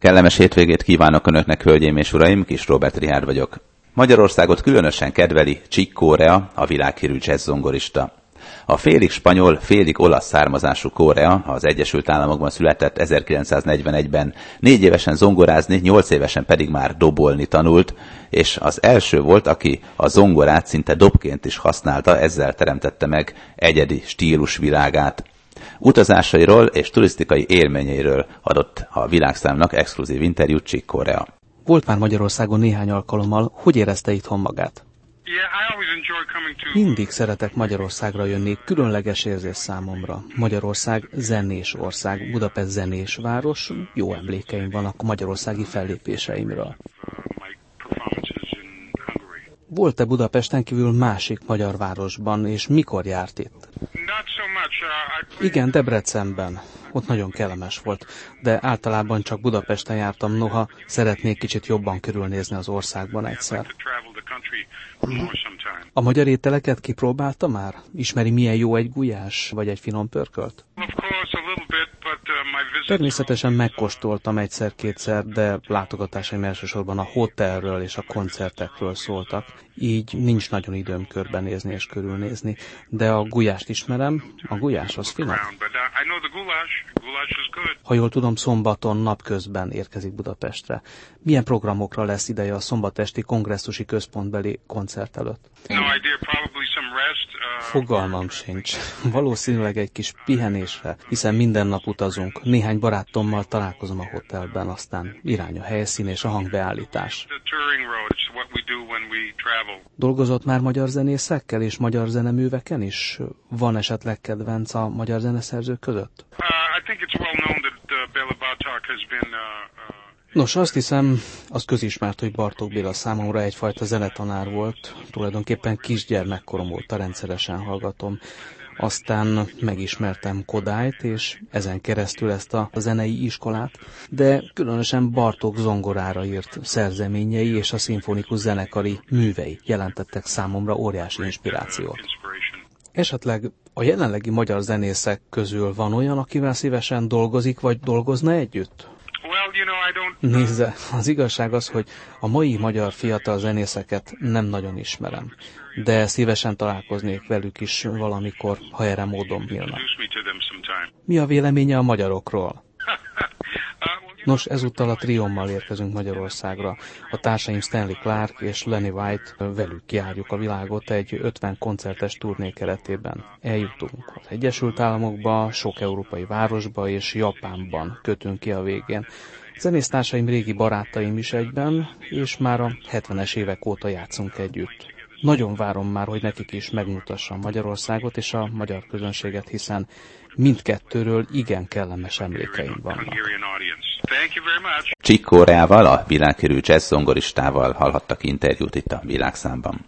Kellemes hétvégét kívánok Önöknek, hölgyeim és uraim, Kis Róbert Richárd vagyok. Magyarországot különösen kedveli Chick Corea, a világhírű jazz zongorista. A félig spanyol, félig olasz származású Corea az Egyesült Államokban született 1941-ben, 4 évesen zongorázni, 8 évesen pedig már dobolni tanult, és az első volt, aki a zongorát szinte dobként is használta, ezzel teremtette meg egyedi stílusvilágát. Utazásairól és turisztikai élményeiről adott a Világszámnak exkluzív interjút Chick Corea. Volt már Magyarországon néhány alkalommal, hogy érezte itthon magát? Mindig szeretek Magyarországra jönni, különleges érzés számomra. Magyarország zenés ország, Budapest zenés város, jó emlékeim vannak a magyarországi fellépéseimről. Volt-e Budapesten kívül másik magyar városban, és mikor járt itt? Igen, Debrecenben. Ott nagyon kellemes volt, de általában csak Budapesten jártam, noha szeretnék kicsit jobban körülnézni az országban egyszer. A magyar ételeket kipróbálta már? Ismeri, milyen jó egy gulyás, vagy egy finom pörkölt? Természetesen megkóstoltam egyszer-kétszer, de látogatásaim elsősorban a hotelről és a koncertekről szóltak. Így nincs nagyon időm körbenézni és körülnézni, de a gulyást ismerem, a gulyás az finom. Ha jól tudom, szombaton napközben érkezik Budapestre. Milyen programokra lesz ideje a szombatesti kongresszusi központbeli koncert előtt? Fogalmam sincs. Valószínűleg egy kis pihenésre, hiszen minden nap utazunk. Néhány barátommal találkozom a hotelben, aztán irány a helyszín és a hangbeállítás. Dolgozott már magyar zenészekkel és magyar zeneműveken is? Van esetleg kedvenc a magyar zeneszerzők között? Nos, azt hiszem, az közismert, hogy Bartók Béla számomra egyfajta zenetanár volt. Tulajdonképpen kisgyermekkorom óta rendszeresen hallgatom. Aztán megismertem Kodályt, és ezen keresztül ezt a zenei iskolát, de különösen Bartók zongorára írt szerzeményei és a szimfonikus zenekari művei jelentettek számomra óriási inspirációt. Esetleg a jelenlegi magyar zenészek közül van olyan, akivel szívesen dolgozik, vagy dolgozna együtt? Nézze, az igazság az, hogy a mai magyar fiatal zenészeket nem nagyon ismerem, de szívesen találkoznék velük is valamikor, ha erre módon bírna. Mi a véleménye a magyarokról? Nos, ezúttal a triommal érkezünk Magyarországra. A társaim Stanley Clark és Lenny White, velük járjuk a világot egy 50 koncertes turné keretében. Eljutunk az Egyesült Államokba, sok európai városba és Japánban kötünk ki a végén. Zenésztársaim régi barátaim is egyben, és már a 70-es évek óta játszunk együtt. Nagyon várom már, hogy nekik is megmutassam Magyarországot és a magyar közönséget, hiszen mindkettőről igen kellemes emlékeim vannak. Chick Coreával, a világhírű jazz zongoristával hallhattak interjút itt a Világszámban.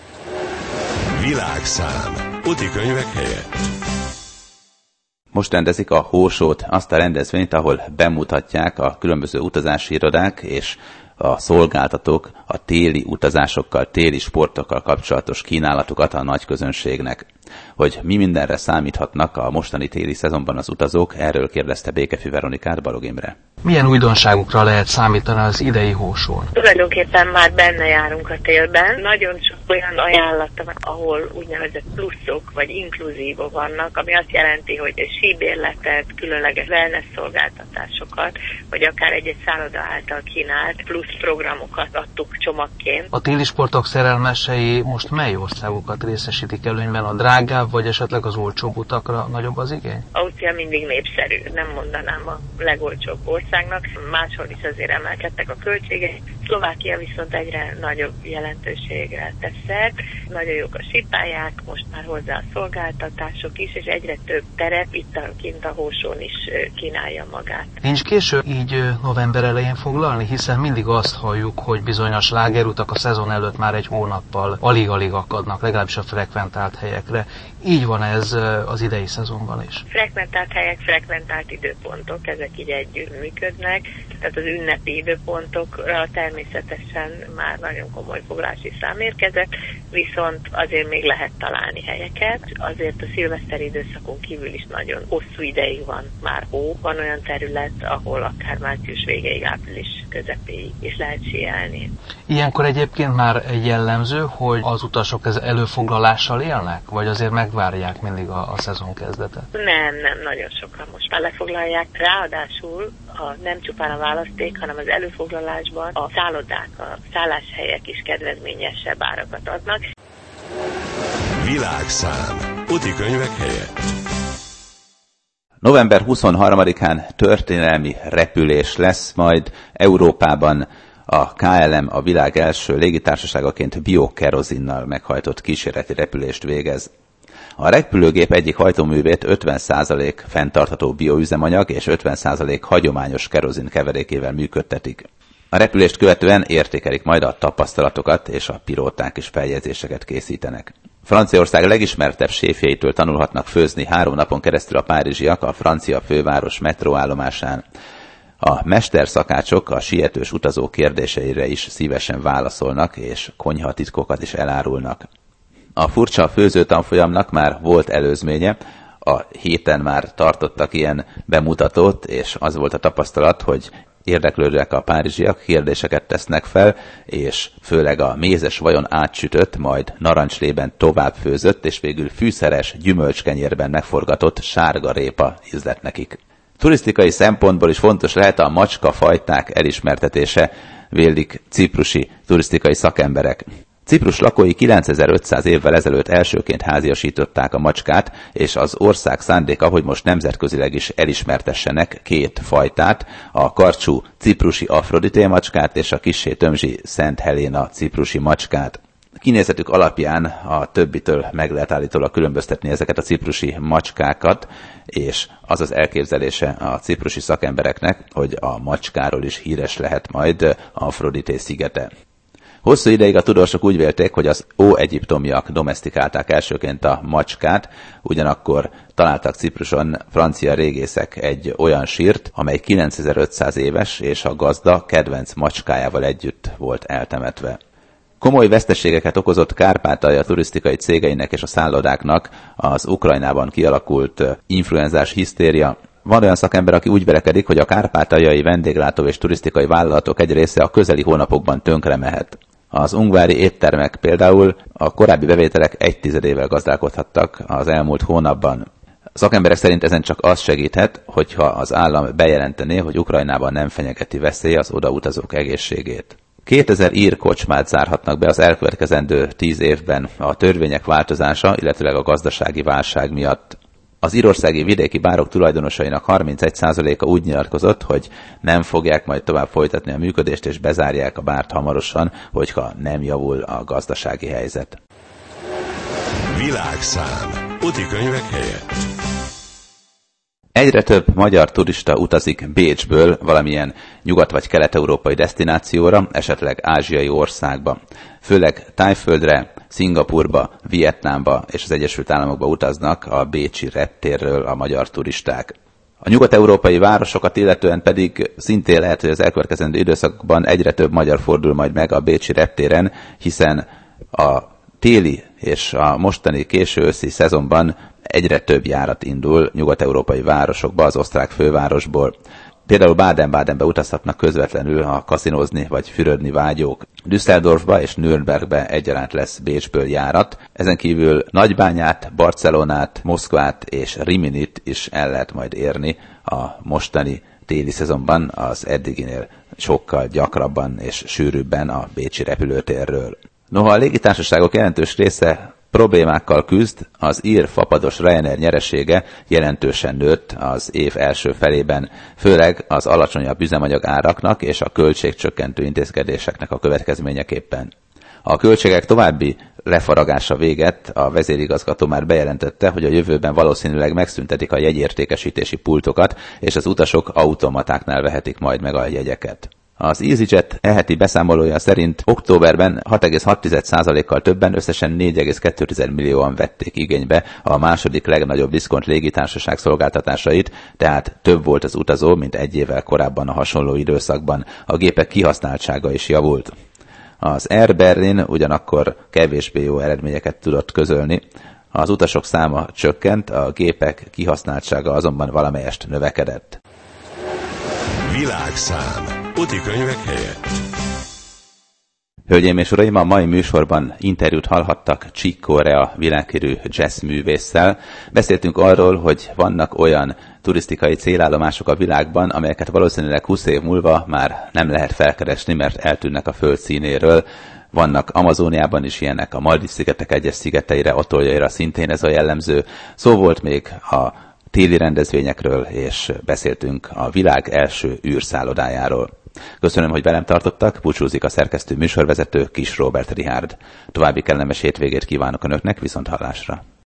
Világszám. Utikönyvek helyett. Most rendezik a Hósót, azt a rendezvényt, ahol bemutatják a különböző utazási irodák és a szolgáltatók a téli utazásokkal, téli sportokkal kapcsolatos kínálatukat a nagy közönségnek. Hogy mi mindenre számíthatnak a mostani téli szezonban az utazók, erről kérdezte Békefű Veronikát Balog Imre. Milyen újdonságukra lehet számítani az idei Hósón? Tulajdonképpen már benne járunk a télben. Nagyon sok olyan ajánlat, ahol úgynevezett pluszok vagy inkluzívok vannak, ami azt jelenti, hogy egy síbérletet, különleges wellness szolgáltatásokat, vagy akár egy szálloda által kínált plusz programokat adtuk csomagként. A téli sportok szerelmesei most mely országokat részesítik előnyben, a drágább, vagy esetleg az olcsóbb utakra nagyobb az igény? Ausztria mindig népszerű, nem mondanám a legolcsóbb országnak, máshol is azért emelkedtek a költségek. Szlovákia viszont egyre nagyobb jelentőségre tesz szert, nagyon jók a sípályák, most már hozzá a szolgáltatások is, és egyre több terep itt kint a Hósón is kínálja magát. Nincs késő így november elején foglalni, hiszen mindig azt halljuk, hogy bizonyos slágerutak a szezon előtt már egy hónappal alig-alig akadnak, legalábbis a frekventált helyekre. Így van ez az idei szezonban is. Frekventált helyek, frekventált időpontok, ezek így együtt működnek, tehát az ünnepi időpontokra természetesen természetesen már nagyon komoly foglalási szám érkezett, viszont azért még lehet találni helyeket. Azért a szilveszteri időszakon kívül is nagyon hosszú ideig van már hó. Van olyan terület, ahol akár március végéig, április közepéig is lehet síelni. Ilyenkor egyébként már jellemző, hogy az utasok előfoglalással élnek? Vagy azért megvárják mindig a szezon kezdetet? Nem, nagyon sokan most már lefoglalják. Ráadásul nem csupán a választék, hanem az előfoglalásban a szállodák, a szálláshelyek is kedvezményesebb árakat adnak. Világszám. Útikönyvek helyett. November 23-án történelmi repülés lesz majd Európában. A KLM a világ első légitársaságaként biokerozinnal meghajtott kísérleti repülést végez. A repülőgép egyik hajtóművét 50% fenntartható bioüzemanyag és 50% hagyományos kerozin keverékével működtetik. A repülést követően értékelik majd a tapasztalatokat, és a pilóták is feljegyzéseket készítenek. Franciaország legismertebb séfjeitől tanulhatnak főzni 3 napon keresztül a párizsiak a francia főváros metróállomásán. A mesterszakácsok a sietős utazó kérdéseire is szívesen válaszolnak, és konyhatitkokat is elárulnak. A furcsa főzőtanfolyamnak már volt előzménye, a héten már tartottak ilyen bemutatót, és az volt a tapasztalat, hogy érdeklődőek a párizsiak, kérdéseket tesznek fel, és főleg a mézes vajon átsütött, majd narancslében tovább főzött, és végül fűszeres gyümölcskenyérben megforgatott sárgarépa ízlett nekik. Turisztikai szempontból is fontos lehet a macskafajták elismertetése, vélik ciprusi turisztikai szakemberek. Ciprus lakói 9500 évvel ezelőtt elsőként háziasították a macskát, és az ország szándéka, hogy most nemzetközileg is elismertessenek 2 fajtát, a karcsú ciprusi Afrodité macskát és a kissé tömzsi Szent Helena ciprusi macskát. Kinézetük alapján a többitől meg lehet állítólag különböztetni ezeket a ciprusi macskákat, és az az elképzelése a ciprusi szakembereknek, hogy a macskáról is híres lehet majd Afrodité szigete. Hosszú ideig a tudósok úgy vélték, hogy az óegyiptomiak domesztikálták elsőként a macskát, ugyanakkor találtak Cipruson francia régészek egy olyan sírt, amely 9500 éves, és a gazda kedvenc macskájával együtt volt eltemetve. Komoly veszteségeket okozott Kárpátalja turisztikai cégeinek és a szállodáknak az Ukrajnában kialakult influenzás hisztéria. Van olyan szakember, aki úgy vélekedik, hogy a kárpátaljai vendéglátó és turisztikai vállalatok egy része a közeli hónapokban tönkre mehet. Az ungvári éttermek például a korábbi bevételek 1/10-ével gazdálkodhattak az elmúlt hónapban. A szakemberek szerint ezen csak az segíthet, hogyha az állam bejelentené, hogy Ukrajnában nem fenyegeti veszély az odautazók egészségét. 2000 ír kocsmát zárhatnak be az elkövetkezendő 10 évben a törvények változása, illetőleg a gazdasági válság miatt. Az írországi vidéki bárok tulajdonosainak 31%-a úgy nyilatkozott, hogy nem fogják majd tovább folytatni a működést, és bezárják a bárt hamarosan, hogyha nem javul a gazdasági helyzet. Világszám. Útikönyvek helyett. Egyre több magyar turista utazik Bécsből valamilyen nyugat- vagy kelet-európai desztinációra, esetleg ázsiai országba. Főleg Tájföldre, Szingapurba, Vietnámba és az Egyesült Államokba utaznak a bécsi reptérről a magyar turisták. A nyugat-európai városokat illetően pedig szintén lehet, hogy az elkövetkezendő időszakban egyre több magyar fordul majd meg a bécsi reptéren, hiszen a téli és a mostani késő őszi szezonban egyre több járat indul nyugat-európai városokba az osztrák fővárosból. Például Baden-Badenbe utazhatnak közvetlenül a kaszinózni vagy fürödni vágyók. Düsseldorfba és Nürnbergbe egyaránt lesz Bécsből járat. Ezen kívül Nagybányát, Barcelonát, Moszkvát és Riminit is el lehet majd érni a mostani téli szezonban az eddiginél sokkal gyakrabban és sűrűbben a bécsi repülőtérről. Noha a légitársaságok jelentős része problémákkal küzd, az ír fapados Ryanair nyeresége jelentősen nőtt az év első felében, főleg az alacsonyabb üzemanyag áraknak és a költségcsökkentő intézkedéseknek a következményeképpen. A költségek további lefaragása véget a vezérigazgató már bejelentette, hogy a jövőben valószínűleg megszüntetik a jegyértékesítési pultokat, és az utasok automatáknál vehetik majd meg a jegyeket. Az EasyJet eheti beszámolója szerint októberben 6,6%-kal többen, összesen 4,2 millióan vették igénybe a második legnagyobb diszkont légitársaság szolgáltatásait, tehát több volt az utazó, mint egy évvel korábban a hasonló időszakban. A gépek kihasználtsága is javult. Az Air Berlin ugyanakkor kevésbé jó eredményeket tudott közölni. Az utasok száma csökkent, a gépek kihasználtsága azonban valamelyest növekedett. Világszám. Útikönyvek helyett. Hölgyeim és uraim, a mai műsorban interjút hallhattak Chick Corea világhírű jazzművésszel. Beszéltünk arról, hogy vannak olyan turisztikai célállomások a világban, amelyeket valószínűleg 20 év múlva már nem lehet felkeresni, mert eltűnnek a föld színéről. Vannak Amazóniában is ilyenek, a Maldív-szigetek egyes szigeteire, atoljaira szintén ez a jellemző. Szó volt még a téli rendezvényekről, és beszéltünk a világ első űrszállodájáról. Köszönöm, hogy velem tartottak, búcsúzik a szerkesztő műsorvezető Kis Róbert Richárd. További kellemes hétvégét kívánok Önöknek, viszonthallásra!